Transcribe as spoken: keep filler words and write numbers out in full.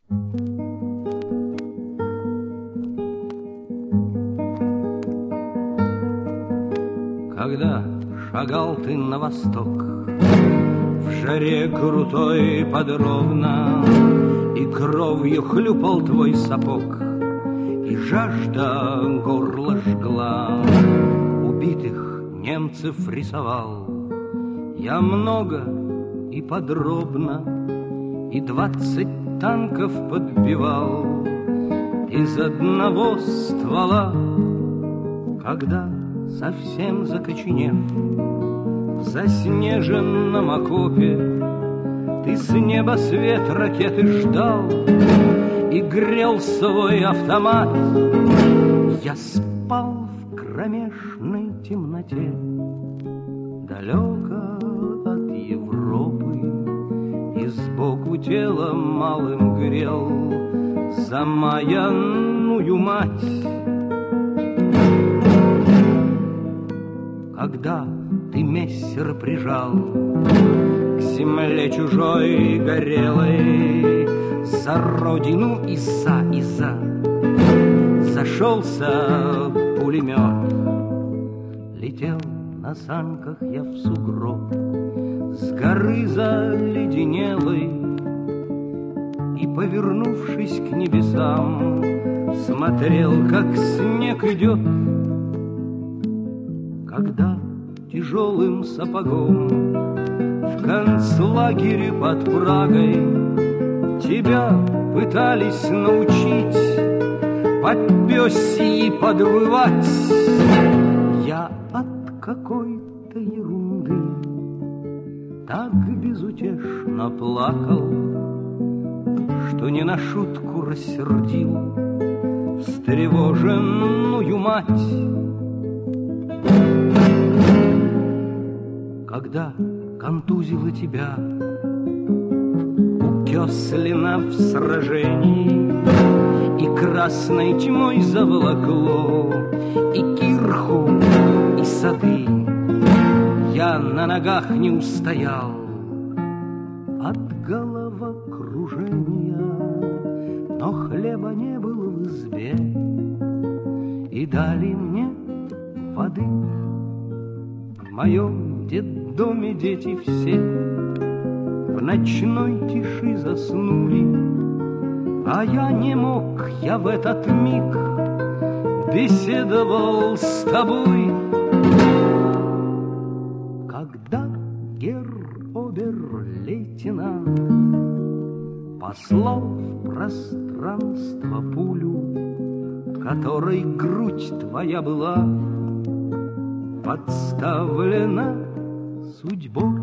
Когда шагал ты на восток, в жаре крутой подробно, и кровью хлюпал твой сапог, и жажда горло жгла. Убитых немцев рисовал я много и подробно, и двадцать танков подбивал из одного ствола. Когда совсем закоченев в заснеженном окопе, ты с неба свет ракеты ждал и грел свой автомат. Я спал в кромешной темноте, далеко от Европы, и сбоку тело малым грел замаянную мать. Когда ты мессер прижал к земле чужой горелой, за родину и за, и за зашелся пулемет. Летел на санках я в сугроб с горы заледенелой, и, повернувшись к небесам, смотрел, как снег идет. Когда тяжелым сапогом в концлагере под Прагой тебя пытались научить попёсьи подвывать, я от какой-то ерунды так безутешно плакал, что не на шутку рассердил встревоженную мать. Когда контузило тебя у Кёслина в сражении, и красной тьмой заволокло и кирху, и сады, я на ногах не устоял от головокружения, но хлеба не было в избе, и дали мне воды. В моем детдоме дети все в ночной тиши заснули, а я не мог, я в этот миг беседовал с тобой. Когда герр-обер-лейтенант послал в пространство пулю, которой грудь твоя была подставлена судьбой,